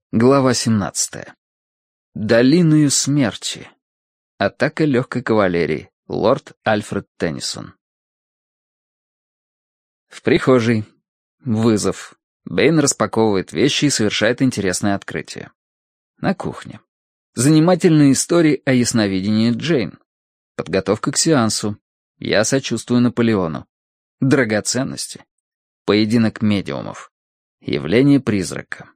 Глава 17. Долиною смерти. Атака легкой кавалерии. Лорд Альфред Теннисон. В прихожей. Вызов. Бэйн распаковывает вещи и совершает интересное открытие. На кухне. Занимательные истории о ясновидении Джейн. Подготовка к сеансу. Я сочувствую Наполеону. Драгоценности. Поединок медиумов. Явление призрака.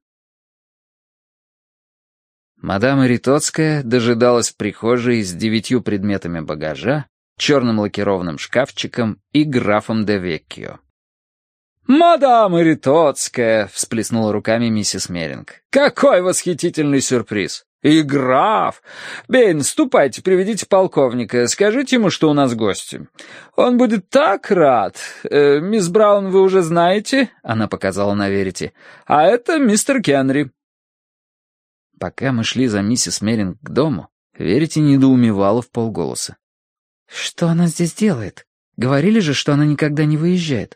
Мадам Ритоцкая дожидалась в прихожей с 9 предметами багажа, черным лакированным шкафчиком и графом де Веккио. «Мадам Ритоцкая!» — всплеснула руками миссис Меринг. «Какой восхитительный сюрприз! И граф! Бэйн, ступайте, приведите полковника, скажите ему, что у нас гости. Он будет так рад. Мисс Браун вы уже знаете?» — она показала на Верите. «А это мистер Генри». Пока мы шли за миссис Меринг к дому, Верите недоумевала вполголоса. «Что она здесь делает? Говорили же, что она никогда не выезжает».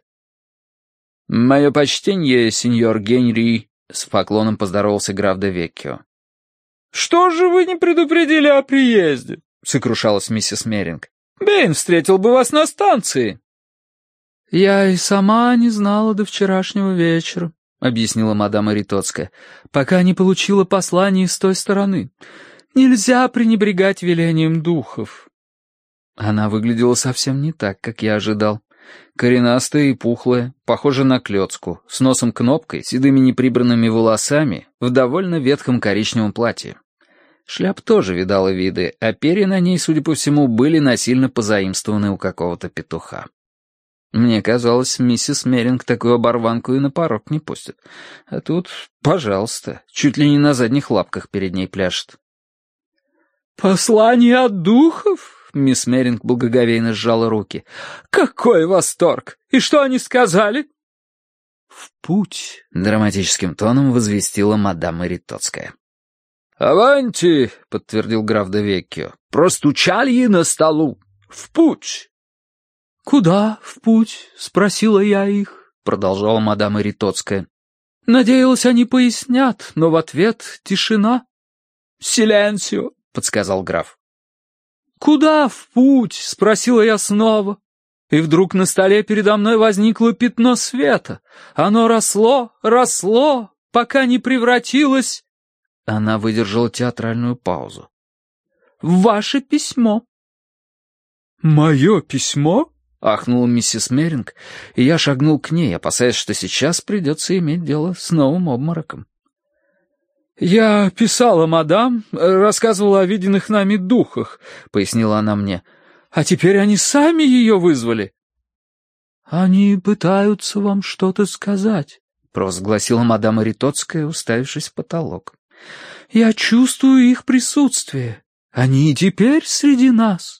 «Мое почтение, сеньор Генри», — с поклоном поздоровался граф де Веккио. «Что же вы не предупредили о приезде?» — сокрушалась миссис Меринг. «Бэйн встретил бы вас на станции». «Я и сама не знала до вчерашнего вечера», — объяснила мадам Ритоцкая, «пока не получила послание с той стороны. Нельзя пренебрегать велением духов». Она выглядела совсем не так, как я ожидал. Коренастая и пухлая, похожа на клёцку, с носом-кнопкой, седыми неприбранными волосами, в довольно ветхом коричневом платье. Шляп тоже видала виды, а перья на ней, судя по всему, были насильно позаимствованы у какого-то петуха. Мне казалось, миссис Меринг такую оборванку и на порог не пустит. А тут, пожалуйста, чуть ли не на задних лапках перед ней пляшет. «Послание от духов?» — мисс Меринг благоговейно сжала руки. «Какой восторг! И что они сказали?» «В путь!» — драматическим тоном возвестила мадам Ритоцкая. «Аванти!» — подтвердил граф де Веккио. «Простучали на столу! В путь!» «Куда в путь?» — спросила я их, — продолжала мадам Ритоцкая. «Надеялась, они пояснят, но в ответ тишина». «Силенсио!» — подсказал граф. «Куда в путь?» — спросила я снова. И вдруг на столе передо мной возникло пятно света. Оно росло, росло, пока не превратилось... Она выдержала театральную паузу. «В ваше письмо». «Мое письмо?» — ахнула миссис Меринг, и я шагнул к ней, опасаясь, что сейчас придется иметь дело с новым обмороком. «Я писала, мадам, рассказывала о виденных нами духах», — пояснила она мне. «А теперь они сами ее вызвали». «Они пытаются вам что-то сказать», — провозгласила мадам Ритоцкая, уставившись в потолок. «Я чувствую их присутствие. Они и теперь среди нас».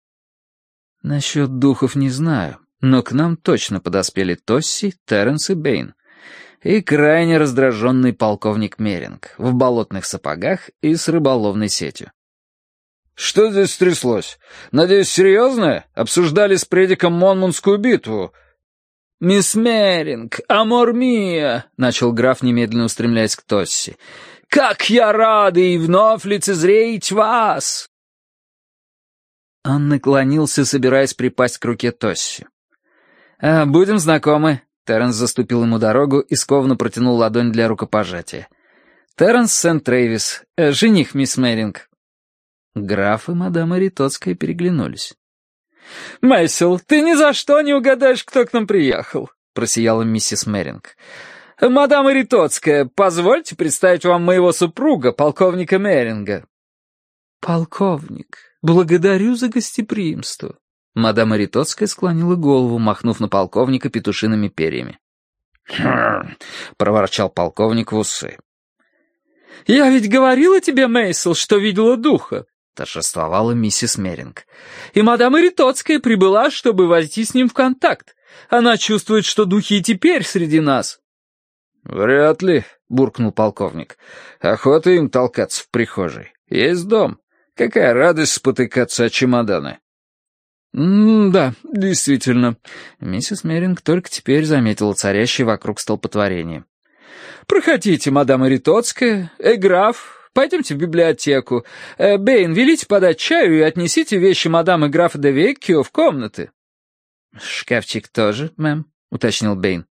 Насчет духов не знаю, но к нам точно подоспели Тосси, Терренс и Бэйн. И крайне раздраженный полковник Меринг в болотных сапогах и с рыболовной сетью. «Что здесь стряслось? Надеюсь, серьезно? Обсуждали с предиком Монмутскую битву?» «Мисс Меринг, амор мия!» — начал граф, немедленно устремляясь к Тосси. «Как я рада и вновь лицезреть вас!» Он наклонился, собираясь припасть к руке Тосси. «Будем знакомы». Терренс заступил ему дорогу и скованно протянул ладонь для рукопожатия. «Терренс Сент-Трейвис, жених мисс Меринг». Граф и мадам Ритоцкая переглянулись. «Мэйсел, ты ни за что не угадаешь, кто к нам приехал», — просияла миссис Меринг. «Мадам Ритоцкая, позвольте представить вам моего супруга, полковника Меринга». «Полковник, благодарю за гостеприимство». Мадам Ритоцкая склонила голову, махнув на полковника петушиными перьями. «Хм!» — проворчал полковник в усы. «Я ведь говорила тебе, Мэйсел, что видела духа», — торжествовала миссис Меринг. «И мадам Ритоцкая прибыла, чтобы войти с ним в контакт. Она чувствует, что духи и теперь среди нас». «Вряд ли», — буркнул полковник. «Охота им толкаться в прихожей. Есть дом. Какая радость спотыкаться о чемоданы». «Да, действительно». Миссис Меринг только теперь заметила царящее вокруг столпотворение. «Проходите, мадам Аритоцкая, граф, пойдемте в библиотеку. Бэйн, велите подать чаю и отнесите вещи мадам и графа де Веккио в комнаты». «Шкафчик тоже, мэм», — уточнил Бэйн.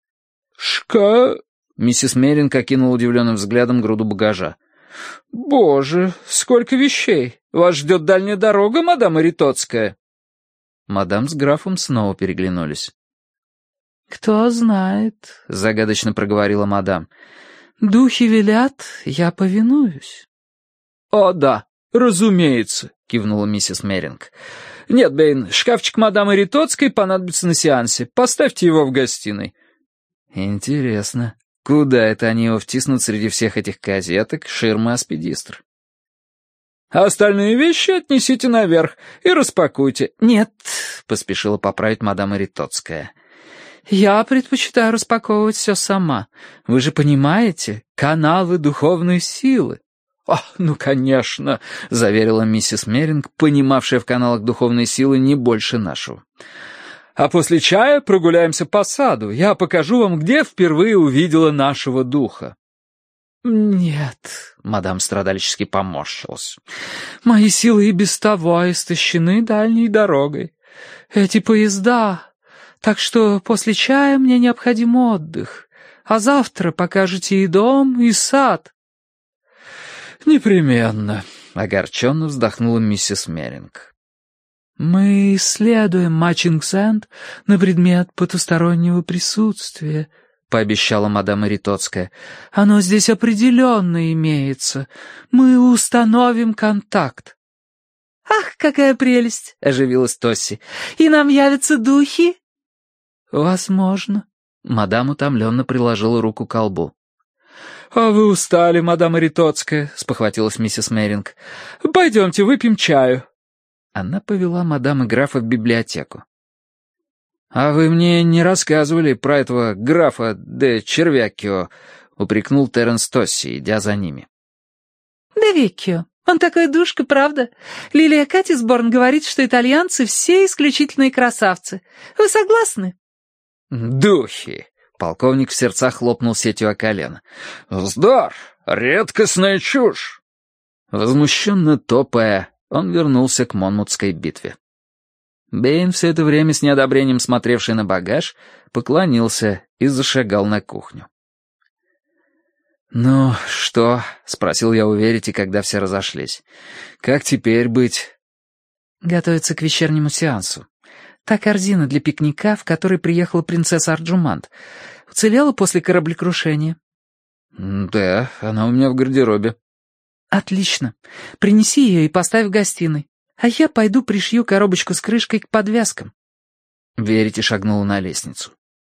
Миссис Меринг окинула удивленным взглядом груду багажа. «Боже, сколько вещей! Вас ждет дальняя дорога, мадам Аритоцкая?» Мадам с графом снова переглянулись. «Кто знает», — загадочно проговорила мадам. «Духи велят, я повинуюсь». «О, да, разумеется», — кивнула миссис Меринг. «Нет, Бэйн, шкафчик мадам Аритоцкой понадобится на сеансе. Поставьте его в гостиной». «Интересно, куда это они его втиснут среди всех этих козеток, ширмы, аспидистр?» «А остальные вещи отнесите наверх и распакуйте». «Нет», — поспешила поправить мадам Аритоцкая. «Я предпочитаю распаковывать все сама. Вы же понимаете, каналы духовной силы». Ну, конечно», — заверила миссис Меринг, понимавшая в каналах духовной силы не больше нашего. «А после чая прогуляемся по саду. Я покажу вам, где впервые увидела нашего духа». «Нет», — мадам страдальчески поморщилась. «Мои силы и без того истощены дальней дорогой. Эти поезда... Так что после чая мне необходим отдых, а завтра покажете и дом, и сад». «Непременно», — огорченно вздохнула миссис Меринг. «Мы исследуем Матчингс-Энд на предмет потустороннего присутствия», — пообещала мадам Аритоцкая. «Оно здесь определенно имеется. Мы установим контакт». «Ах, какая прелесть!» — оживилась Тосси. «И нам явятся духи?» «Возможно». Мадам утомленно приложила руку к колбу. «А вы устали, мадам Аритоцкая», — спохватилась миссис Меринг. «Пойдемте выпьем чаю». Она повела мадам и графа в библиотеку. «А вы мне не рассказывали про этого графа де Червякио», — упрекнул Терренс Тосси, идя за ними. «Де Веккио. Он такой душка, правда? Лилия Каттисборн говорит, что итальянцы все исключительные красавцы. Вы согласны?» «Духи!» — полковник в сердцах хлопнул сетью о колено. «Вздор! Редкостная чушь!» Возмущенно топая, он вернулся к Монмутской битве. Бэйн, все это время с неодобрением смотревший на багаж, поклонился и зашагал на кухню. «Ну, что?» — спросил я у Верити, когда все разошлись. «Как теперь быть?» «Готовиться к вечернему сеансу. Та корзина для пикника, в которой приехала принцесса Арджумант, уцелела после кораблекрушения?» «Да, она у меня в гардеробе». «Отлично. Принеси ее и поставь в гостиной. А я пойду пришью коробочку с крышкой к подвязкам». Верити шагнула на лестницу.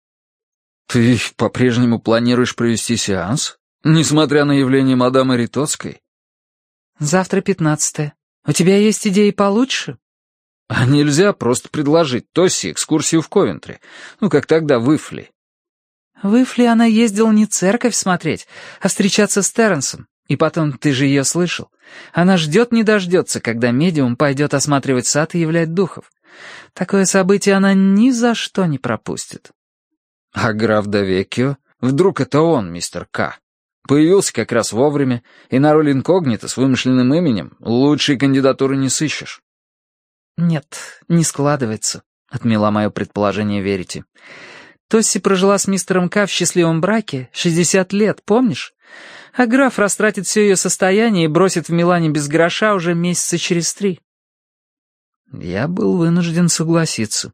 «Ты по-прежнему планируешь провести сеанс, несмотря на явление мадам Аритоцкой?» «Завтра 15-е. У тебя есть идеи получше?» «А нельзя просто предложить Тосси экскурсию в Ковентри, как тогда в Ифли?» «В Ифли она ездила не церковь смотреть, а встречаться с Терренсом. И потом, ты же ее слышал. Она ждет не дождется, когда медиум пойдет осматривать сад и являть духов. Такое событие она ни за что не пропустит». «А граф де Веккио? Вдруг это он, мистер К. Появился как раз вовремя, и на роль инкогнито с вымышленным именем лучшей кандидатуры не сыщешь». «Нет, не складывается», — отмела мое предположение Верити. «Тосси прожила с мистером К в счастливом браке 60 лет, помнишь? А граф растратит все ее состояние и бросит в Милане без гроша уже месяца через 3. Я был вынужден согласиться.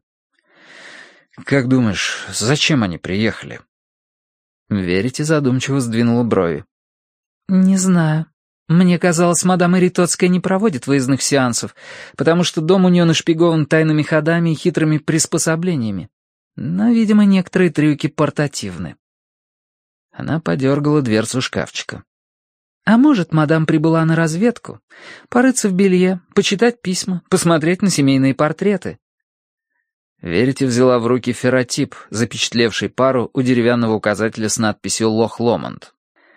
«Как думаешь, зачем они приехали?» Верите задумчиво сдвинула брови. «Не знаю. Мне казалось, мадам Аритоцкая не проводит выездных сеансов, потому что дом у нее нашпигован тайными ходами и хитрыми приспособлениями. Но, видимо, некоторые трюки портативны». Она подергала дверцу шкафчика. «А может, мадам прибыла на разведку? Порыться в белье, почитать письма, посмотреть на семейные портреты?» Верите взяла в руки ферротип, запечатлевший пару у деревянного указателя с надписью «Лох Ломонд».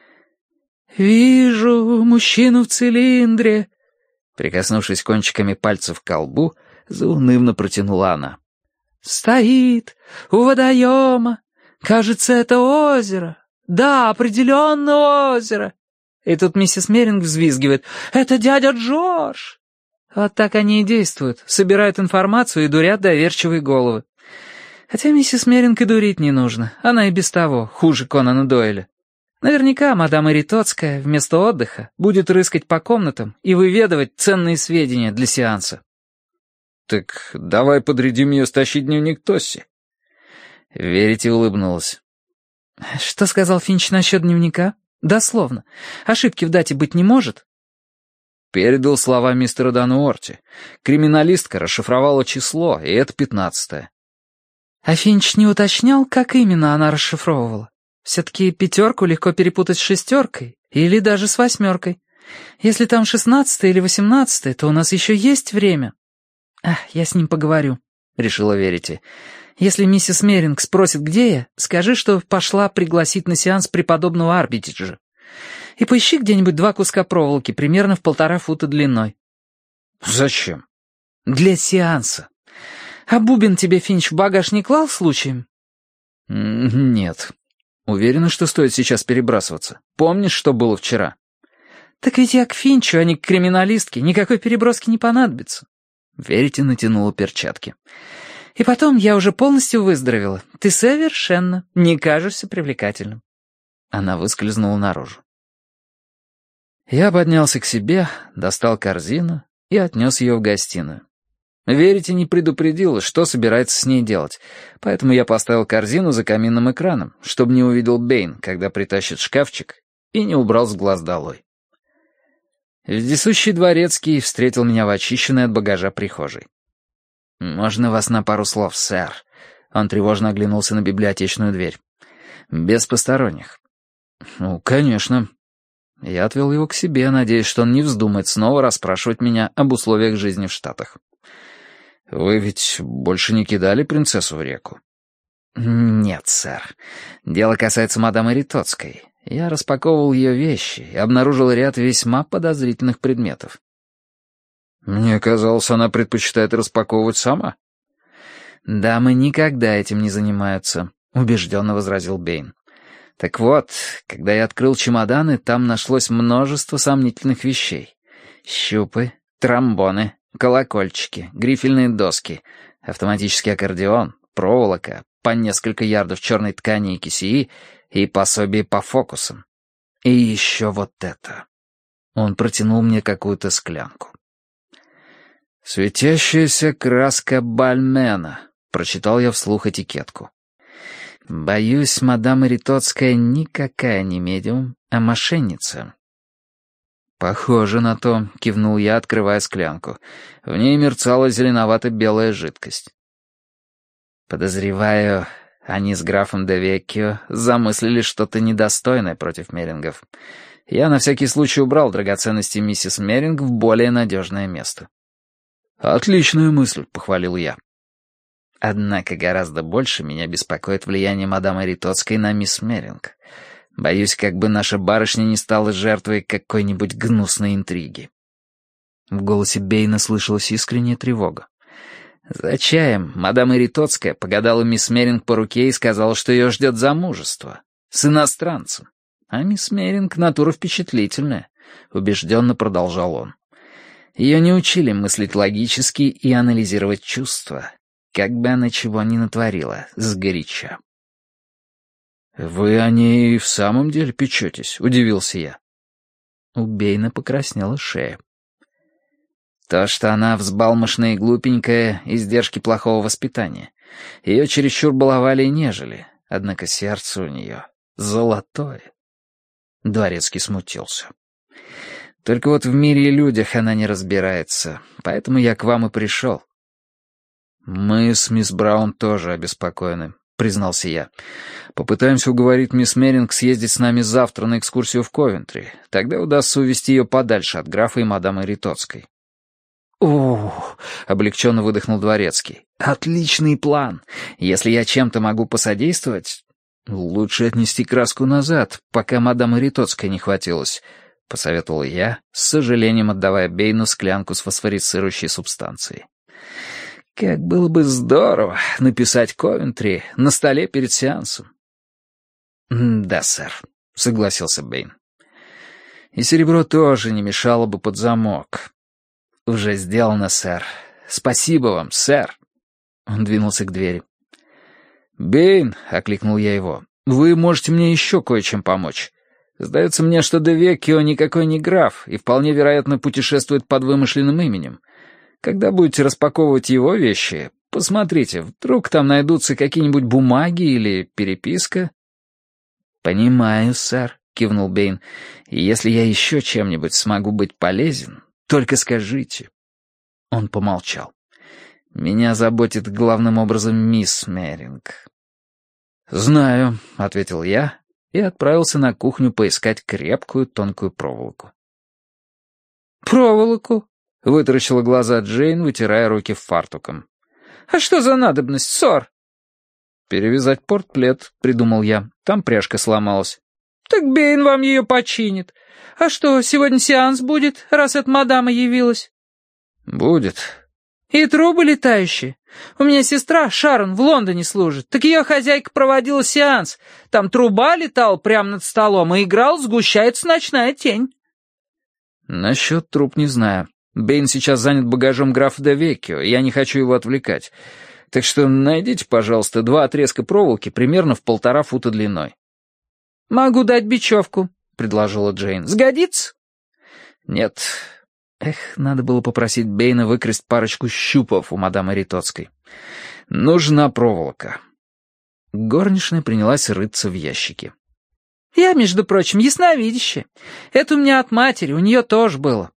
«Вижу мужчину в цилиндре», — прикоснувшись кончиками пальцев к колбу, заунывно протянула она. «Стоит у водоема. Кажется, это озеро. Да, определенно озеро. И тут миссис Меринг взвизгивает. Это дядя Джордж. Вот так они и действуют. Собирают информацию и дурят доверчивые головы. Хотя миссис Меринг и дурить не нужно. Она и без того хуже Конана Дойля. Наверняка мадам Эритоцкая вместо отдыха будет рыскать по комнатам и выведывать ценные сведения для сеанса. «Так давай подрядим ее стащить дневник Тосси». Верите улыбнулась. «Что сказал Финч насчет дневника? Дословно. Ошибки в дате быть не может?» Передал слова мистера Дануорти. Криминалистка расшифровала число, и это 15-е. А Финч не уточнял, как именно она расшифровывала? Все-таки 5 легко перепутать с 6 или даже с 8. Если там 16 или 18, то у нас еще есть время. Я с ним поговорю, решила Верити. Если миссис Меринг спросит, где я, скажи, что пошла пригласить на сеанс преподобного Арбитиджа. И поищи где-нибудь 2 куска проволоки, примерно в 1,5 фута длиной. Зачем? Для сеанса. А бубен тебе Финч в багаж не клал случаем? Нет. Уверена, что стоит сейчас перебрасываться. Помнишь, что было вчера? Так ведь я к Финчу, а не к криминалистке. Никакой переброски не понадобится. Верите натянула перчатки. И потом, я уже полностью выздоровела. Ты совершенно не кажешься привлекательным. Она выскользнула наружу. Я поднялся к себе, достал корзину и отнес ее в гостиную. Верите не предупредила, что собирается с ней делать, поэтому я поставил корзину за каминным экраном, чтобы не увидел Бэйн, когда притащит шкафчик, и не убрал с глаз долой. Вездесущий дворецкий встретил меня в очищенной от багажа прихожей. «Можно вас на пару слов, сэр?» Он тревожно оглянулся на библиотечную дверь. «Без посторонних». «Ну, конечно». Я отвел его к себе, надеясь, что он не вздумает снова расспрашивать меня об условиях жизни в Штатах. «Вы ведь больше не кидали принцессу в реку?» «Нет, сэр. Дело касается мадам Эритоцкой. Я распаковывал ее вещи и обнаружил ряд весьма подозрительных предметов». «Мне казалось, она предпочитает распаковывать сама». «Дамы никогда этим не занимаются», — убежденно возразил Бэйн. «Так вот, когда я открыл чемоданы, там нашлось множество сомнительных вещей. Щупы, тромбоны, колокольчики, грифельные доски, автоматический аккордеон, проволока, по несколько ярдов черной ткани и кисеи и пособие по фокусам. И еще вот это». Он протянул мне какую-то склянку. «Светящаяся краска Бальмена», — прочитал я вслух этикетку. «Боюсь, мадам Эритоцкая никакая не медиум, а мошенница». «Похоже на то», — кивнул я, открывая склянку. В ней мерцала зеленовато-белая жидкость. «Подозреваю, они с графом де Веккио замыслили что-то недостойное против Мерингов. Я на всякий случай убрал драгоценности миссис Меринг в более надежное место». «Отличная мысль», — похвалил я. Однако гораздо больше меня беспокоит влияние мадам Эритоцкой на мисс Меринг. Боюсь, как бы наша барышня не стала жертвой какой-нибудь гнусной интриги. В голосе Бэйна слышалась искренняя тревога. За чаем мадам Эритоцкая погадала мисс Меринг по руке и сказала, что ее ждет замужество. С иностранцем. А мисс Меринг натура впечатлительная, убежденно продолжал он. Ее не учили мыслить логически и анализировать чувства, как бы она чего ни натворила, сгоряча. «Вы о ней в самом деле печетесь?» — удивился я. У Бэйна покраснела шея. То, что она взбалмошная и глупенькая, издержки плохого воспитания. Ее чересчур баловали и нежели, однако сердце у нее золотое. Дворецкий смутился. Только вот в мире и людях она не разбирается, поэтому я к вам и пришел. «Мы с мисс Браун тоже обеспокоены», — признался я. «Попытаемся уговорить мисс Меринг съездить с нами завтра на экскурсию в Ковентри. Тогда удастся увезти ее подальше от графа и мадам Эритоцкой». «Ух!» — облегченно выдохнул дворецкий. «Отличный план! Если я чем-то могу посодействовать...» «Лучше отнести краску назад, пока мадам Эритоцкая не хватилась», — посоветовал я, с сожалением отдавая Бэйну склянку с фосфорицирующей субстанцией. «Как было бы здорово написать Ковентри на столе перед сеансом». «Да, сэр», — согласился Бэйн. «И серебро тоже не мешало бы под замок». «Уже сделано, сэр. Спасибо вам, сэр». Он двинулся к двери. «Бэйн», — окликнул я его, — «вы можете мне еще кое-чем помочь. Сдается мне, что де Веккио никакой не граф и вполне вероятно путешествует под вымышленным именем. Когда будете распаковывать его вещи, посмотрите, вдруг там найдутся какие-нибудь бумаги или переписка». «Понимаю, сэр», — кивнул Бэйн, — «и если я еще чем-нибудь смогу быть полезен, только скажите». Он помолчал. «Меня заботит главным образом мисс Меринг». «Знаю», — ответил я и отправился на кухню поискать крепкую тонкую проволоку. «Проволоку?» — вытаращила глаза Джейн, вытирая руки фартуком. «А что за надобность, сор?» «Перевязать портплет», — придумал я. Там пряжка сломалась. «Так Бэйн вам ее починит. А что, сегодня сеанс будет, раз эта мадама явилась?» «Будет». «И трубы летающие. У меня сестра, Шарон, в Лондоне служит. Так ее хозяйка проводила сеанс. Там труба летала прямо над столом, и играл «Сгущается ночная тень». «Насчет труб не знаю. Бэйн сейчас занят багажом графа де Веккио, и я не хочу его отвлекать. Так что найдите, пожалуйста, 2 отрезка проволоки примерно в 1,5 фута длиной». «Могу дать бечевку», — предложила Джейн. «Сгодится?» «Нет». Эх, надо было попросить Бэйна выкрасть парочку щупов у мадамы Ритоцкой. Нужна проволока. Горничная принялась рыться в ящике. «Я, между прочим, ясновидящая. Это у меня от матери, у нее тоже было».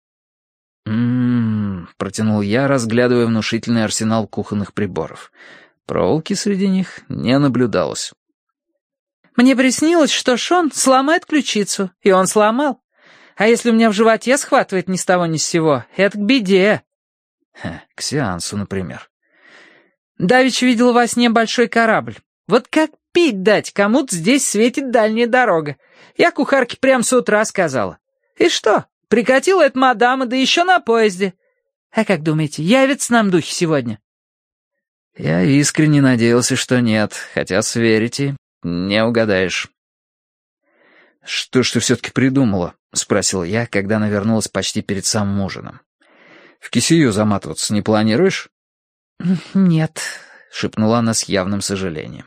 Протянул я, разглядывая внушительный арсенал кухонных приборов. Проволоки среди них не наблюдалось. «Мне приснилось, что Шон сломает ключицу, и он сломал. А если у меня в животе схватывает ни с того ни с сего, это к беде». К сеансу, например. Давич видел во сне большой корабль. Вот как пить дать, кому-то здесь светит дальняя дорога. Я кухарке прямо с утра сказала. И что, прикатила эта мадама, да еще на поезде. А как думаете, явятся нам духи сегодня? Я искренне надеялся, что нет, хотя сверите, не угадаешь. «Что ж ты все-таки придумала?» — спросил я, когда она вернулась почти перед самым ужином. «В кисею заматываться не планируешь?» «Нет», — шепнула она с явным сожалением.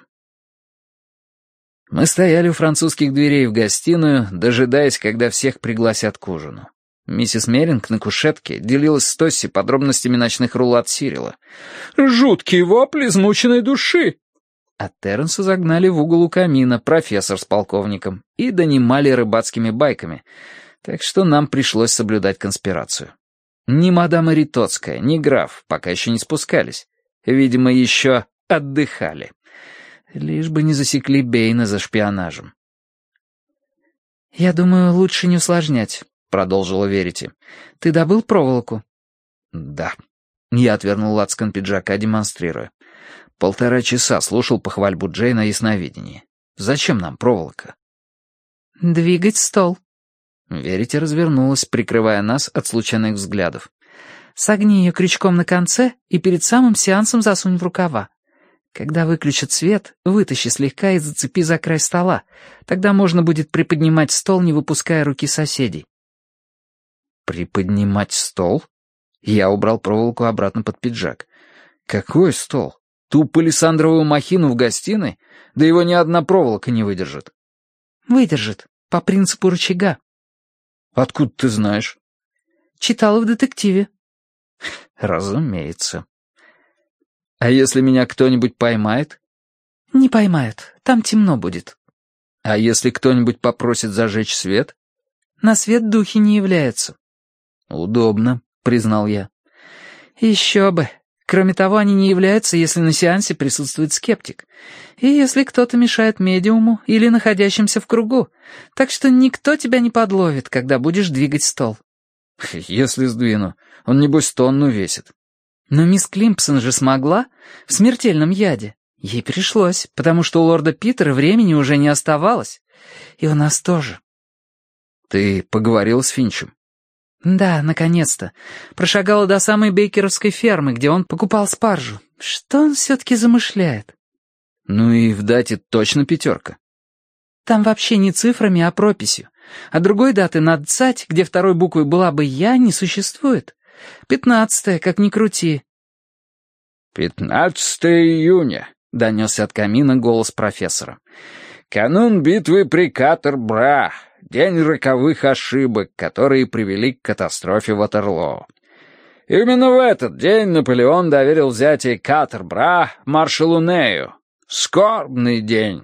Мы стояли у французских дверей в гостиную, дожидаясь, когда всех пригласят к ужину. Миссис Меринг на кушетке делилась с Тосси подробностями ночных рулад Сирила. «Жуткие вопли измученной души!» А Терренса загнали в угол у камина профессор с полковником и донимали рыбацкими байками, так что нам пришлось соблюдать конспирацию. Ни мадама Ритоцкая, ни граф пока еще не спускались. Видимо, еще отдыхали. Лишь бы не засекли Бэйна за шпионажем. «Я думаю, лучше не усложнять», — продолжила Верити. «Ты добыл проволоку?» «Да». Я отвернул лацкан пиджака, демонстрируя. 1,5 часа слушал похвальбу Джейн о ясновидении. Зачем нам проволока? «Двигать стол». Верити развернулась, прикрывая нас от случайных взглядов. «Согни ее крючком на конце и перед самым сеансом засунь в рукава. Когда выключат свет, вытащи слегка и зацепи за край стола. Тогда можно будет приподнимать стол, не выпуская руки соседей». «Приподнимать стол?» Я убрал проволоку обратно под пиджак. «Какой стол? Ту палисандровую махину в гостиной? Да его ни одна проволока не выдержит». «Выдержит. По принципу рычага». «Откуда ты знаешь?» «Читала в детективе». «Разумеется». «А если меня кто-нибудь поймает?» «Не поймают. Там темно будет». «А если кто-нибудь попросит зажечь свет?» «На свет духи не являются». «Удобно», — признал я. «Еще бы. Кроме того, они не являются, если на сеансе присутствует скептик. И если кто-то мешает медиуму или находящимся в кругу. Так что никто тебя не подловит, когда будешь двигать стол». «Если сдвину. Он, небось, тонну весит». «Но мисс Климпсон же смогла? В смертельном яде. Ей пришлось, потому что у лорда Питера времени уже не оставалось. И у нас тоже». «Ты поговорил с Финчем?» «Да, наконец-то. Прошагала до самой бейкеровской фермы, где он покупал спаржу. Что он все-таки замышляет?» «Ну и в дате точно 5. Там вообще не цифрами, а прописью. А другой даты над «цать», где второй буквой была бы «я», не существует. 15-е, как ни крути. 15 июня», — донесся от камина голос профессора. «Канун битвы при Катер-Бра, день роковых ошибок, которые привели к катастрофе Ватерлоо. Именно в этот день Наполеон доверил взятие Катер-Бра маршалу Нею. Скорбный день».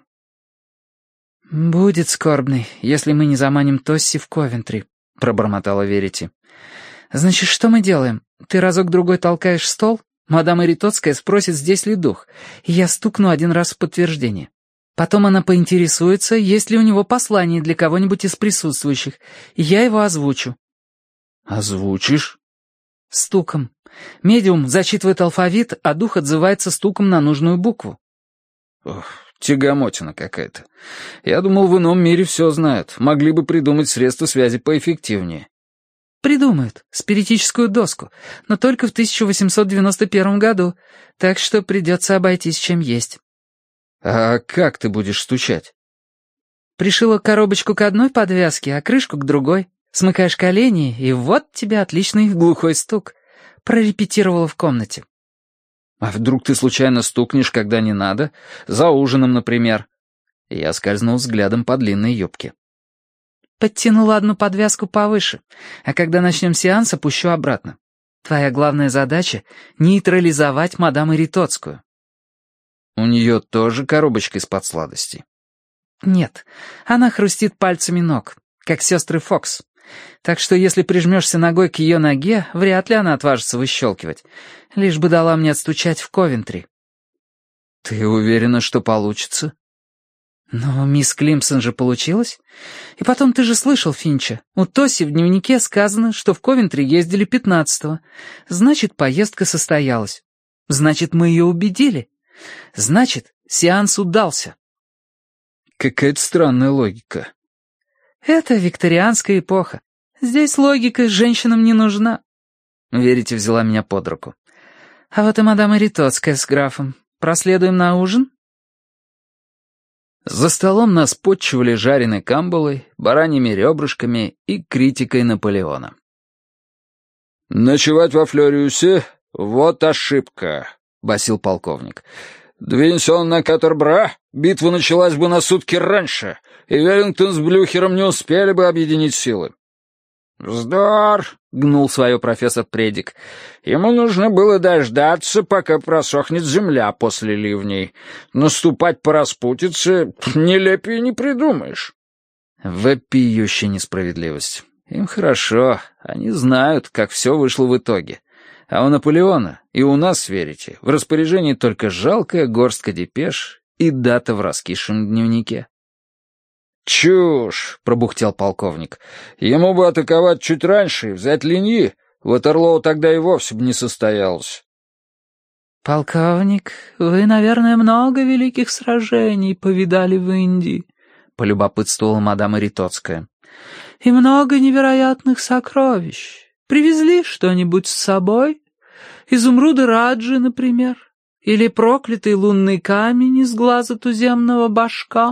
«Будет скорбный, если мы не заманим Тосси в Ковентри», — пробормотала Верити. «Значит, что мы делаем? Ты разок-другой толкаешь стол? Мадам Эритоцкая спросит, здесь ли дух, и я стукну один раз в подтверждение. Потом она поинтересуется, есть ли у него послание для кого-нибудь из присутствующих, и я его озвучу». «Озвучишь?» «Стуком. Медиум зачитывает алфавит, а дух отзывается стуком на нужную букву». «Ох, тягомотина какая-то. Я думал, в ином мире все знают. Могли бы придумать средства связи поэффективнее». «Придумают. Спиритическую доску. Но только в 1891 году. Так что придется обойтись чем есть». «А как ты будешь стучать?» «Пришила коробочку к одной подвязке, а крышку к другой. Смыкаешь колени, и вот тебе отличный глухой стук. Прорепетировала в комнате». «А вдруг ты случайно стукнешь, когда не надо? За ужином, например?» Я скользнул взглядом по длинной юбке. «Подтянула одну подвязку повыше, а когда начнем сеанс, опущу обратно. Твоя главная задача — нейтрализовать мадам Эритоцкую». «У нее тоже коробочка из-под сладостей?» «Нет, она хрустит пальцами ног, как сестры Фокс. Так что если прижмешься ногой к ее ноге, вряд ли она отважится выщелкивать, лишь бы дала мне отстучать в Ковентри». «Ты уверена, что получится?» «Но мисс Климсон же получилось. И потом ты же слышал Финча. У Тосси в дневнике сказано, что в Ковентри ездили 15-го. Значит, поездка состоялась. Значит, мы ее убедили. Значит, сеанс удался». «Какая-то странная логика». «Это викторианская эпоха. Здесь логика женщинам не нужна». Верите взяла меня под руку. «А вот и мадам Эритоцкая с графом. Проследуем на ужин?» За столом нас подчивали жареной камбалой, бараньими ребрышками и критикой Наполеона. «Ночевать во Флориусе — вот ошибка», — басил полковник. «Двинься он на Катер-Бра, битва началась бы на сутки раньше, и Веллингтон с Блюхером не успели бы объединить силы». «Вздор!» — гнул свое профессор Предик. «Ему нужно было дождаться, пока просохнет земля после ливней. Наступать по распутице нелепее не придумаешь». Вопиющая несправедливость. Им хорошо, они знают, как все вышло в итоге. А у Наполеона и у нас, верите, в распоряжении только жалкая горстка депеш и дата в раскисшем дневнике. «Чушь!» — пробухтел полковник. «Ему бы атаковать чуть раньше и взять Линьи. Ватерлоу тогда и вовсе бы не состоялось». «Полковник, вы, наверное, много великих сражений повидали в Индии», — полюбопытствовала мадам Эритоцкая. «И много невероятных сокровищ. Привезли что-нибудь с собой? Изумруды Раджи, например? Или проклятый лунный камень из глаза туземного башка?»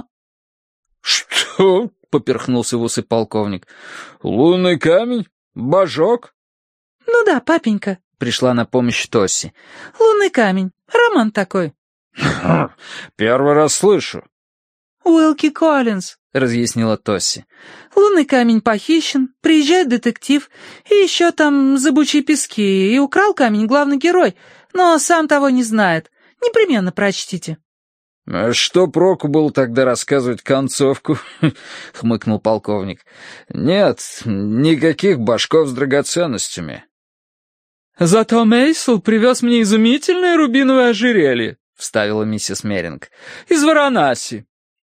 «Что?» — поперхнулся в усы полковник. «Лунный камень? Божок?» «Ну да, папенька», — пришла на помощь Тосси. «Лунный камень. Роман такой». «Первый раз слышу». «Уилки Коллинз», — разъяснила Тосси. «Лунный камень похищен, приезжает детектив, и еще там зыбучие пески, и украл камень главный герой, но сам того не знает. Непременно прочтите». «А что проку было тогда рассказывать концовку?» — хмыкнул полковник. «Нет, никаких башков с драгоценностями». «Зато Мейсел привез мне изумительное рубиновое ожерелье», — вставила миссис Меринг. «Из Варанаси».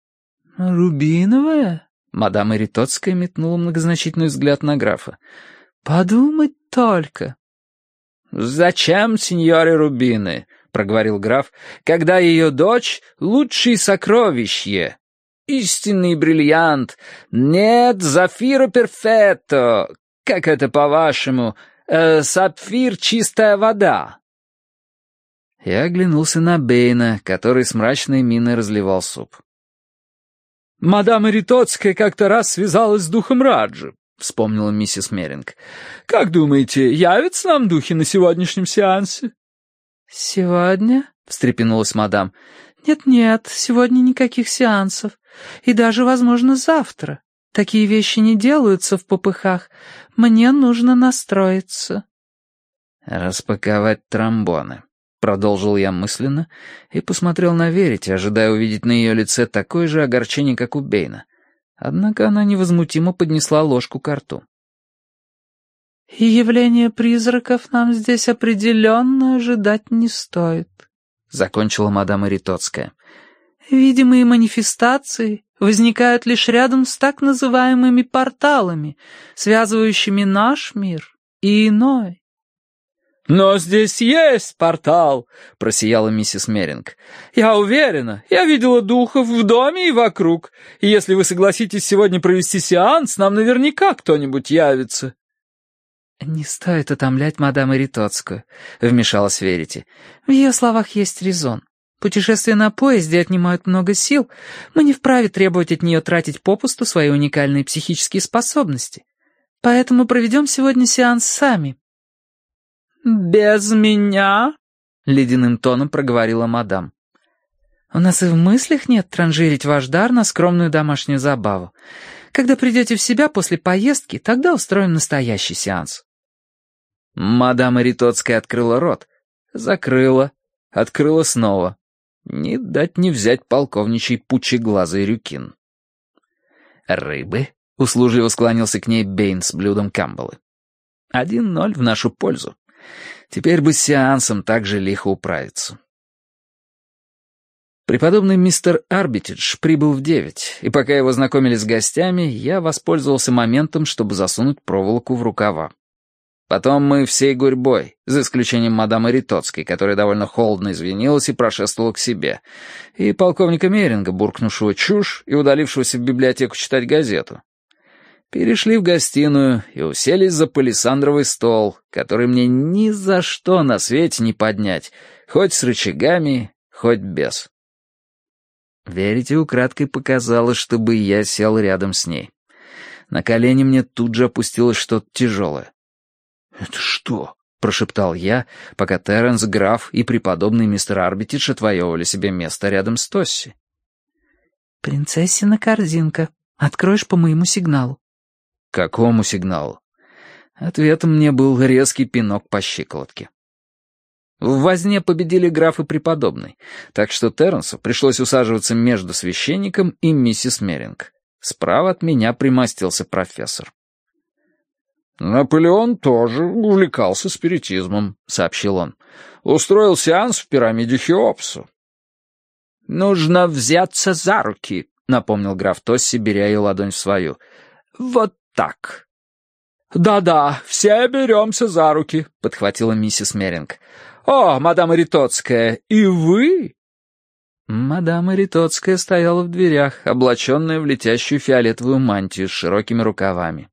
«Рубиновое?» — мадам Эритоцкая метнула многозначительный взгляд на графа. «Подумать только». «Зачем, сеньоре Рубины?» — проговорил граф, — «когда ее дочь — лучшее сокровище, истинный бриллиант, нет, зафиро перфетто, как это по-вашему, сапфир чистая вода». Я оглянулся на Бэйна, который с мрачной миной разливал суп. «Мадам Иритоцкая как-то раз связалась с духом Раджи», — вспомнила миссис Меринг. «Как думаете, явятся нам духи на сегодняшнем сеансе?» «Сегодня?» — встрепенулась мадам. «Нет-нет, сегодня никаких сеансов. И даже, возможно, завтра. Такие вещи не делаются в попыхах. Мне нужно настроиться». «Распаковать тромбоны», — продолжил я мысленно и посмотрел на Верите, ожидая увидеть на ее лице такое же огорчение, как у Бэйна. Однако она невозмутимо поднесла ложку ко рту. «И явление призраков нам здесь определенно ожидать не стоит», — закончила мадам Иритоцкая. «Видимые манифестации возникают лишь рядом с так называемыми порталами, связывающими наш мир и иной». «Но здесь есть портал», — просияла миссис Меринг. «Я уверена, я видела духов в доме и вокруг. И если вы согласитесь сегодня провести сеанс, нам наверняка кто-нибудь явится». «Не стоит утомлять мадам Иритоцкую», — вмешалась Верите. «В ее словах есть резон. Путешествия на поезде отнимают много сил. Мы не вправе требовать от нее тратить попусту свои уникальные психические способности. Поэтому проведем сегодня сеанс сами». «Без меня?» — ледяным тоном проговорила мадам. «У нас и в мыслях нет транжирить ваш дар на скромную домашнюю забаву. Когда придете в себя после поездки, тогда устроим настоящий сеанс». Мадам Иритоцкая открыла рот, закрыла, открыла снова. Не дать не взять полковничий пучеглазый Рюкин. «Рыбы?» — услужливо склонился к ней Бэйн с блюдом камбалы. 1-0 в нашу пользу. Теперь бы с сеансом так же лихо управиться. Преподобный мистер Арбитидж прибыл в 9, и пока его знакомили с гостями, я воспользовался моментом, чтобы засунуть проволоку в рукава. Потом мы всей гурьбой, за исключением мадам Иритоцкой, которая довольно холодно извинилась и прошествовала к себе, и полковника Меринга, буркнувшего чушь и удалившегося в библиотеку читать газету, перешли в гостиную и уселись за палисандровый стол, который мне ни за что на свете не поднять, хоть с рычагами, хоть без. Верите, украдкой показалось, чтобы я сел рядом с ней. На колени мне тут же опустилось что-то тяжелое. «Это что?» — прошептал я, пока Терренс, граф и преподобный мистер Арбитидж отвоевывали себе место рядом с Тосси. «Принцессина корзинка. Откроешь по моему сигналу». «Какому сигналу?» Ответом мне был резкий пинок по щиколотке. В возне победили граф и преподобный, так что Терренсу пришлось усаживаться между священником и миссис Меринг. Справа от меня примостился профессор. «Наполеон тоже увлекался спиритизмом», — сообщил он. «Устроил сеанс в пирамиде Хеопса». «Нужно взяться за руки», — напомнил граф Тосси, беря ее ладонь в свою. «Вот так». «Да-да, все беремся за руки», — подхватила миссис Меринг. «О, мадам Иритоцкая, и вы?» Мадам Иритоцкая стояла в дверях, облаченная в летящую фиолетовую мантию с широкими рукавами.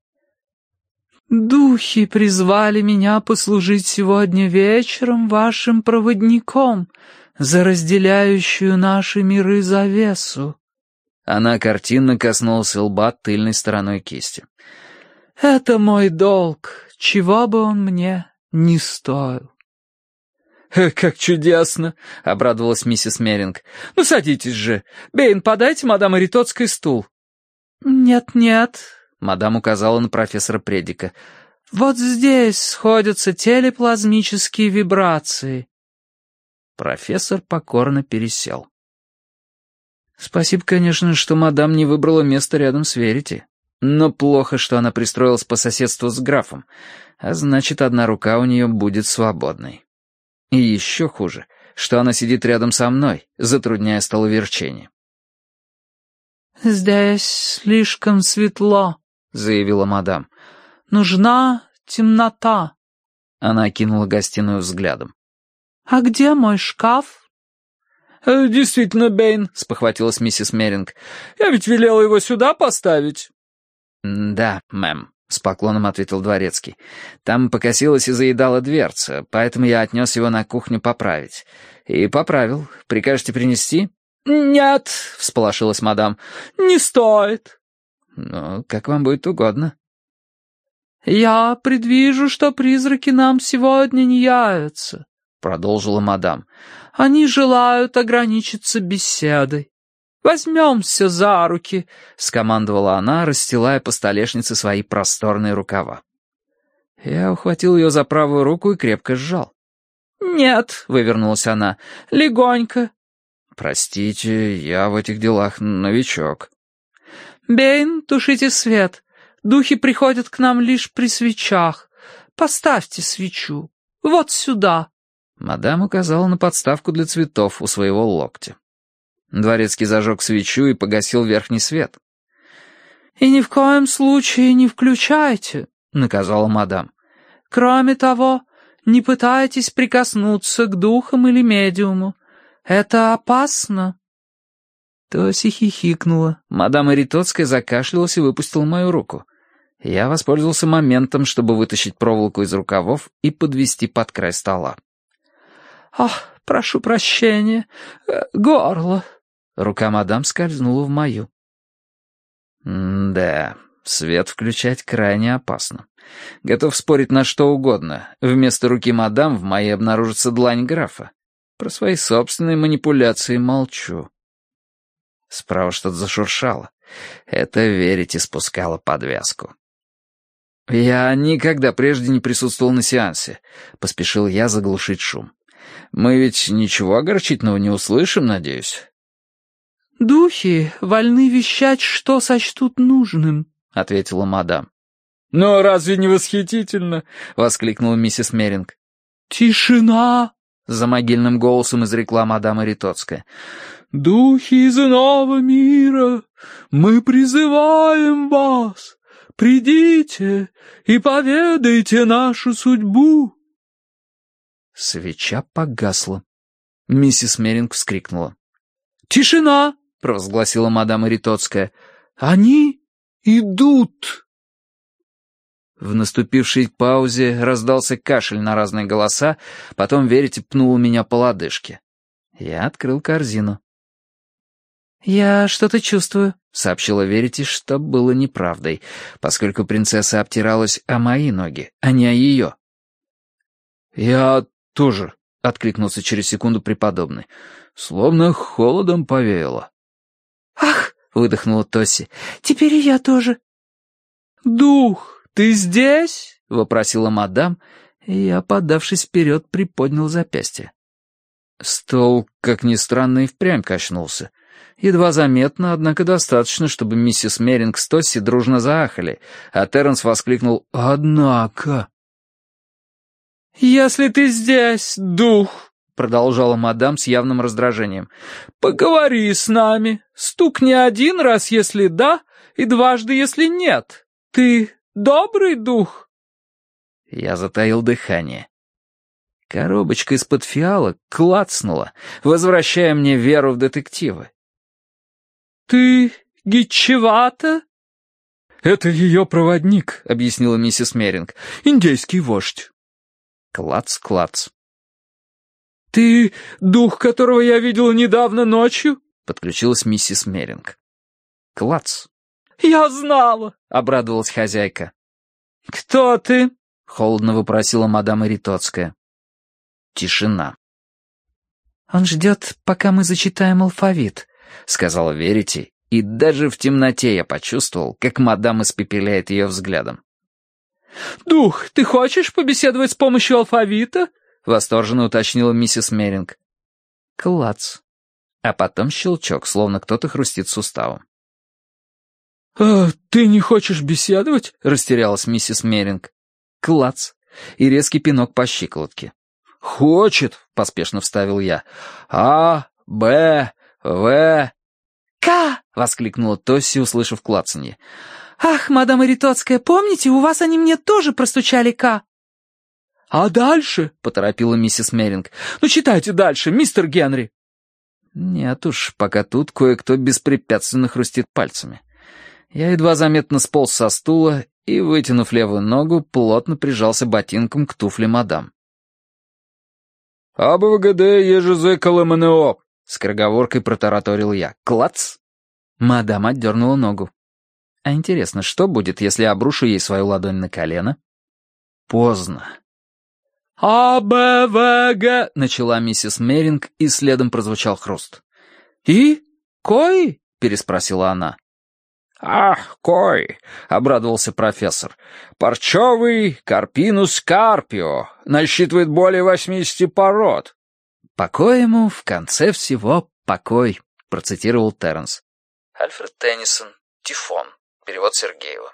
«Духи призвали меня послужить сегодня вечером вашим проводником за разделяющую наши миры завесу». Она картинно коснулась лба тыльной стороной кисти. «Это мой долг, чего бы он мне не стоил». «Как чудесно!» — обрадовалась миссис Меринг. «Ну, садитесь же. Бэйн, подайте мадам Иритоцкой стул». «Нет-нет», — мадам указала на профессора Предика. «Вот здесь сходятся телеплазмические вибрации». Профессор покорно пересел. «Спасибо, конечно, что мадам не выбрала место рядом с Верите. Но плохо, что она пристроилась по соседству с графом, а значит, одна рука у нее будет свободной. И еще хуже, что она сидит рядом со мной, затрудняя столоверчение». «Здесь слишком светло», — заявила мадам. «Нужна темнота». Она окинула гостиную взглядом. «А где мой шкаф?» «Действительно, Бэйн», — спохватилась миссис Меринг. «Я ведь велела его сюда поставить». «Да, мэм», — с поклоном ответил дворецкий. «Там покосилась и заедала дверца, поэтому я отнес его на кухню поправить. И поправил. Прикажете принести?» «Нет», — всполошилась мадам, — «не стоит». «Ну, как вам будет угодно». «Я предвижу, что призраки нам сегодня не явятся», — продолжила мадам. «Они желают ограничиться беседой. Возьмемся за руки», — скомандовала она, расстилая по столешнице свои просторные рукава. Я ухватил ее за правую руку и крепко сжал. «Нет», — вывернулась она, — «легонько». «Простите, я в этих делах новичок». «Бейн, тушите свет. Духи приходят к нам лишь при свечах. Поставьте свечу. Вот сюда». Мадам указала на подставку для цветов у своего локтя. Дворецкий зажег свечу и погасил верхний свет. «И ни в коем случае не включайте», — наказала мадам. «Кроме того, не пытайтесь прикоснуться к духам или медиуму. Это опасно». Тоси хихикнула. Мадам Эритоцкая закашлялась и выпустила мою руку. Я воспользовался моментом, чтобы вытащить проволоку из рукавов и подвести под край стола. «Ах, прошу прощения, горло». Рука мадам скользнула в мою. Да, свет включать крайне опасно. Готов спорить на что угодно. Вместо руки мадам в моей обнаружится длань графа. Про свои собственные манипуляции молчу. Справа что-то зашуршало. Это Верити спускала подвязку. «Я никогда прежде не присутствовал на сеансе», — поспешил я заглушить шум. «Мы ведь ничего огорчительного не услышим, надеюсь?» «Духи вольны вещать, что сочтут нужным», — ответила мадам. «Но разве не восхитительно?» — воскликнула миссис Меринг. «Тишина!» — за могильным голосом изрекла мадам Эритоцкая. «Духи из иного мира, мы призываем вас, придите и поведайте нашу судьбу». Свеча погасла. Миссис Меринг вскрикнула. «Тишина!» — провозгласила мадам Эритоцкая. «Они идут!» В наступившей паузе раздался кашель на разные голоса, потом Верити пнула меня по лодыжке. Я открыл корзину. «Я что-то чувствую», — сообщила Верити, что было неправдой, поскольку принцесса обтиралась о мои ноги, а не о ее. «Я тоже», — откликнулся через секунду преподобный, — «словно холодом повеяло». «Ах!» — выдохнула Тосси. «Теперь и я тоже». «Дух, ты здесь?» — вопросила мадам, и я, подавшись вперед, приподнял запястье. Стол, как ни странно, и впрямь качнулся. Едва заметно, однако достаточно, чтобы миссис Меринг с Тосси дружно заахали, а Терренс воскликнул «Однако!». «Если ты здесь, дух», — продолжала мадам с явным раздражением, — «поговори с нами. Стукни один раз, если да, и дважды, если нет. Ты добрый дух?» Я затаил дыхание. Коробочка из-под фиалок клацнула, возвращая мне веру в детективы. «Ты гитчевата?» «Это ее проводник», — объяснила миссис Меринг. «Индейский вождь». Клац-клац. «Ты дух, которого я видела недавно ночью?» — подключилась миссис Меринг. Клац. «Я знала», — обрадовалась хозяйка. «Кто ты?» — холодно вопросила мадам Эритоцкая. Тишина. «Он ждет, пока мы зачитаем алфавит», — сказала Верити, и даже в темноте я почувствовал, как мадам испепеляет ее взглядом. «Дух, ты хочешь побеседовать с помощью алфавита?» — восторженно уточнила миссис Меринг. Клац. А потом щелчок, словно кто-то хрустит суставом. «Ты не хочешь беседовать?» — растерялась миссис Меринг. Клац. И резкий пинок по щиколотке. «Хочет», — поспешно вставил я. «А, Б, В...» «К!» — воскликнула Тосси, услышав клацанье. «Ах, мадам Эритоцкая, помните, у вас они мне тоже простучали «К». «А дальше?» — поторопила миссис Меринг. «Ну, читайте дальше, мистер Генри». Нет уж, пока тут кое-кто беспрепятственно хрустит пальцами. Я едва заметно сполз со стула и, вытянув левую ногу, плотно прижался ботинком к туфле мадам. «АБВГД ЕЖЗ КЛМНО», — скороговоркой протараторил я. «Клац!» Мадам отдернула ногу. «А интересно, что будет, если я обрушу ей свою ладонь на колено?» Поздно. «А, Б, В, Г», — начала миссис Меринг, и следом прозвучал хруст. «И? Кой?» — переспросила она. «Ах, кой!» — обрадовался профессор. «Парчевый Карпинус карпио насчитывает более 80 пород». «Покой ему в конце всего покой», — процитировал Терренс. Альфред Теннисон, «Тифон». Перевод Сергеева.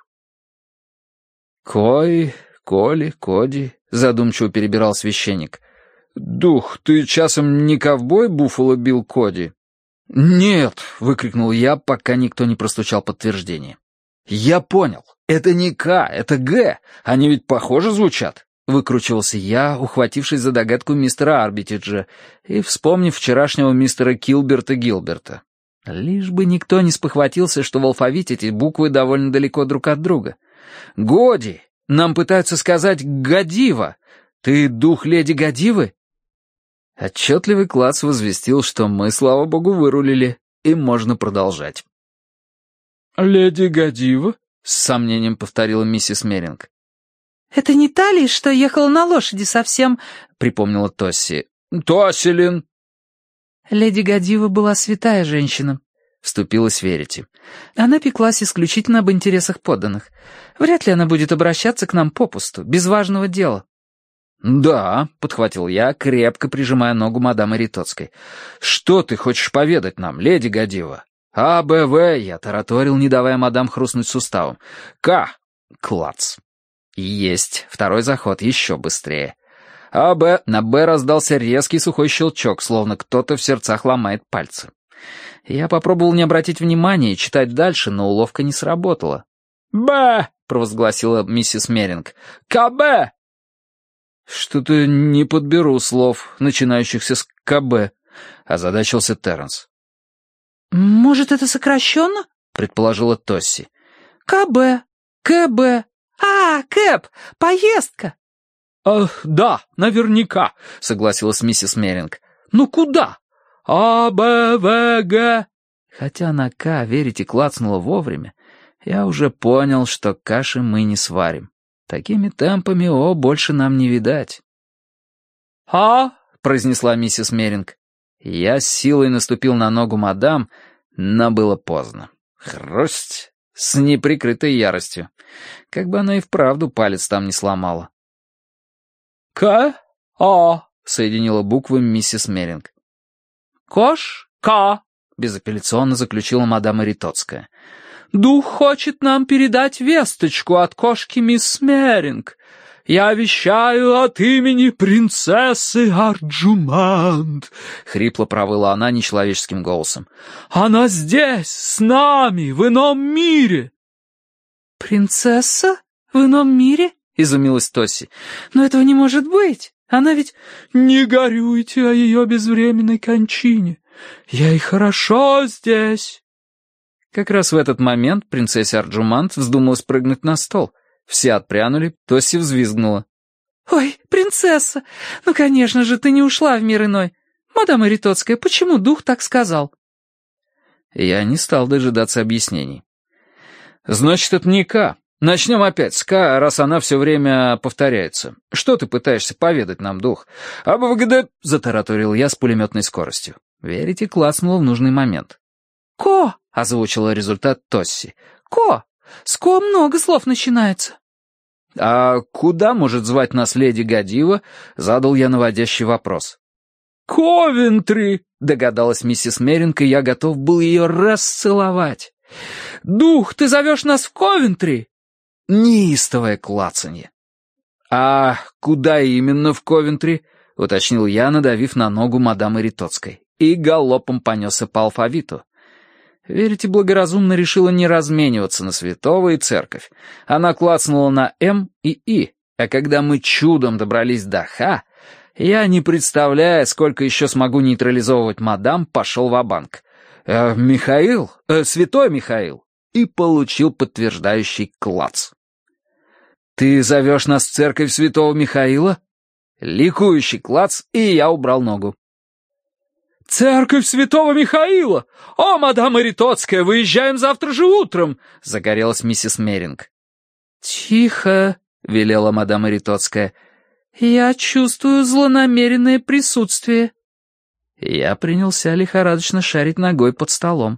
«Кой, Коли, Коди», — задумчиво перебирал священник. «Дух, ты часом не ковбой Буффало Билл Коди?» «Нет!» — выкрикнул я, пока никто не простучал подтверждение. «Я понял. Это не К, это Г. Они ведь похоже звучат». Выкручивался я, ухватившись за догадку мистера Арбитиджа и вспомнив вчерашнего мистера Килберта Гилберта. Лишь бы никто не спохватился, что в алфавите эти буквы довольно далеко друг от друга. «Годи! Нам пытаются сказать Годива! Ты дух леди Годивы?» Отчетливый класс возвестил, что мы, слава богу, вырулили, и можно продолжать. «Леди Годива?» — с сомнением повторила миссис Меринг. «Это не та ли, что ехала на лошади совсем?» — припомнила Тосси. «Тосселин!» «Леди Годива была святая женщина», — вступилась Верити. «Она пеклась исключительно об интересах подданных. Вряд ли она будет обращаться к нам попусту, без важного дела». «Да», — подхватил я, крепко прижимая ногу мадам Эритоцкой. «Что ты хочешь поведать нам, леди Годива?» «А, Б, В», — я тараторил, не давая мадам хрустнуть суставом. «К», — клац. «Есть», второй заход еще быстрее. «А, Б», на «Б» раздался резкий сухой щелчок, словно кто-то в сердцах ломает пальцы. Я попробовал не обратить внимания и читать дальше, но уловка не сработала. «Б», — провозгласила миссис Меринг. «КБ». «Что-то не подберу слов, начинающихся с КБ», — озадачился Терренс. «Может, это сокращенно?» — предположила Тосси. «КБ, КБ. А, Кэб, поездка». «Да, наверняка», — согласилась миссис Меринг. «Ну куда? А, Б, В, Г». Хотя на «К» верите клацнула вовремя, я уже понял, что каши мы не сварим. Такими темпами, больше нам не видать. «А?» — произнесла миссис Меринг. Я с силой наступил на ногу мадам, но было поздно. Хрусть! С неприкрытой яростью. Как бы она и вправду палец там не сломала. «К-А», — соединила буквы миссис Меринг. «Кош-Ка», — безапелляционно заключила мадам Эритоцкая. «Дух хочет нам передать весточку от кошки мисс Меринг. Я вещаю от имени принцессы Арджумант», — хрипло провыла она нечеловеческим голосом. «Она здесь, с нами, в ином мире». «Принцесса? В ином мире?» — изумилась Тосси. «Но этого не может быть. Она ведь...» «Не горюйте о ее безвременной кончине. Ей хорошо здесь». Как раз в этот момент принцессе Арджумант вздумалась прыгнуть на стол. Все отпрянули, Тосси взвизгнула. «Ой, принцесса! Ну, конечно же, ты не ушла в мир иной. Мадам Эритоцкая, почему дух так сказал?» Я не стал дожидаться объяснений. «Значит, это не К. Начнем опять с К, раз она все время повторяется. Что ты пытаешься поведать нам, дух?» «Абвгд», — затараторил я с пулеметной скоростью. Верите, клацнуло в нужный момент. «Ко», — озвучила результат Тосси. «Ко. С Ко много слов начинается». «А куда может звать нас леди Годива?» — задал я наводящий вопрос. «Ковентри», — догадалась миссис Меринг, и я готов был ее расцеловать. «Дух, ты зовешь нас в Ковентри?» Неистовое клацанье. «А куда именно в Ковентри?» — уточнил я, надавив на ногу мадам Эритоцкой, и галопом понесся по алфавиту. Верите, благоразумно решила не размениваться на святого и церковь. Она клацнула на «М» и «И», а когда мы чудом добрались до «Х», я, не представляя, сколько еще смогу нейтрализовывать мадам, пошел ва-банк. «Михаил? Святой Михаил!» И получил подтверждающий клац. «Ты зовешь нас в церковь святого Михаила?» Ликующий клац, и я убрал ногу. «Церковь святого Михаила! О, мадам Иритоцкая, выезжаем завтра же утром!» — загорелась миссис Меринг. «Тихо!» — велела мадам Иритоцкая. «Я чувствую злонамеренное присутствие». Я принялся лихорадочно шарить ногой под столом.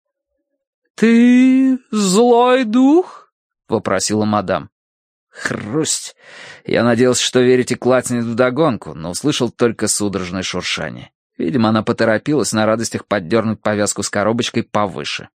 «Ты злой дух?» — вопросила мадам. Хрусть! Я надеялся, что Верите клацнет вдогонку, но услышал только судорожное шуршание. Видимо, она поторопилась на радостях поддернуть повязку с коробочкой повыше.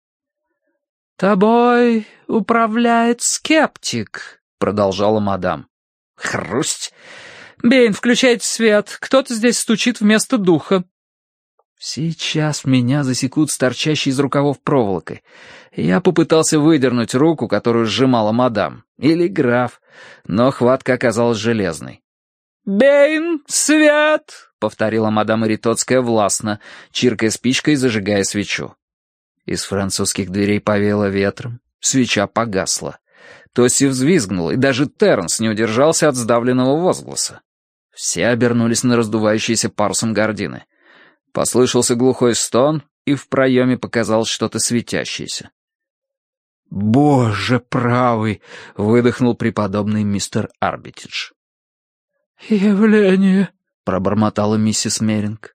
«Тобой управляет скептик», — продолжала мадам. Хрусть! «Бейн, включайте свет. Кто-то здесь стучит вместо духа». Сейчас меня засекут с торчащей из рукавов проволокой. Я попытался выдернуть руку, которую сжимала мадам, или граф, но хватка оказалась железной. «Бейн, свет!» — повторила мадам Иритоцкая властно, чиркая спичкой и зажигая свечу. Из французских дверей повеяло ветром, свеча погасла. Тосси взвизгнула, и даже Терренс не удержался от сдавленного возгласа. Все обернулись на раздувающиеся парусом гардины. Послышался глухой стон, и в проеме показалось что-то светящееся. «Боже правый!» — выдохнул преподобный мистер Арбитидж. «Явление», — пробормотала миссис Меринг.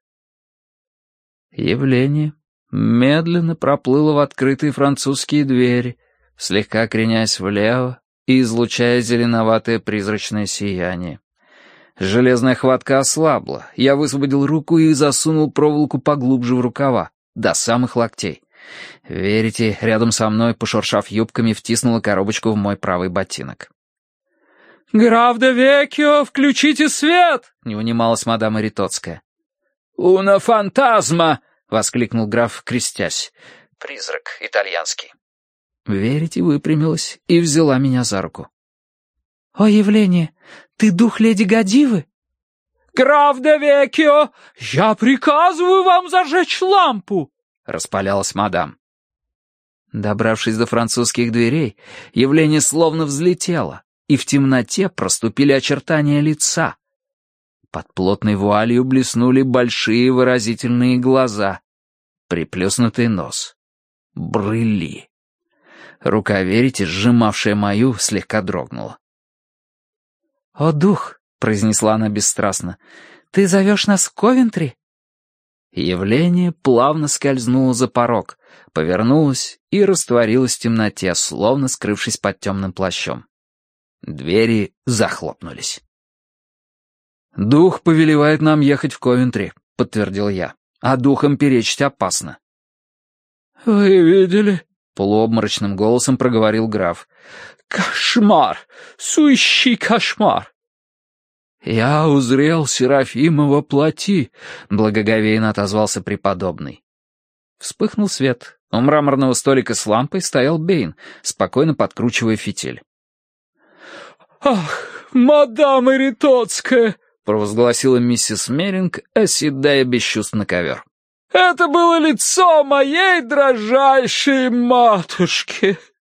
Явление медленно проплыло в открытые французские двери, слегка кренясь влево и излучая зеленоватое призрачное сияние. Железная хватка ослабла. Я высвободил руку и засунул проволоку поглубже в рукава, до самых локтей. Верите, рядом со мной, пошуршав юбками, втиснула коробочку в мой правый ботинок. «Граф де Веккио, включите свет!» — не унималась мадам Иритоцкая. «Уна фантазма!» — воскликнул граф, крестясь. «Призрак итальянский». Верите выпрямилась и взяла меня за руку. «О, явление, ты дух леди Годивы?» «Граф де Веккио, я приказываю вам зажечь лампу!» — распалялась мадам. Добравшись до французских дверей, явление словно взлетело, и в темноте проступили очертания лица. Под плотной вуалью блеснули большие выразительные глаза, приплюснутый нос, брыли. Рука Верите, сжимавшая мою, слегка дрогнула. «О, дух!» — произнесла она бесстрастно. «Ты зовешь нас в Ковентри?» Явление плавно скользнуло за порог, повернулось и растворилось в темноте, словно скрывшись под темным плащом. Двери захлопнулись. «Дух повелевает нам ехать в Ковентри», — подтвердил я. «А духом перечить опасно». «Вы видели?» — полуобморочным голосом проговорил граф. «Кошмар! Сущий кошмар!» «Я узрел Серафима во плоти», — благоговейно отозвался преподобный. Вспыхнул свет. У мраморного столика с лампой стоял Бейн, спокойно подкручивая фитиль. «Ах, мадам Иритоцкая!» — провозгласила миссис Меринг, оседая без чувств на ковер. «Это было лицо моей дрожайшей матушки!»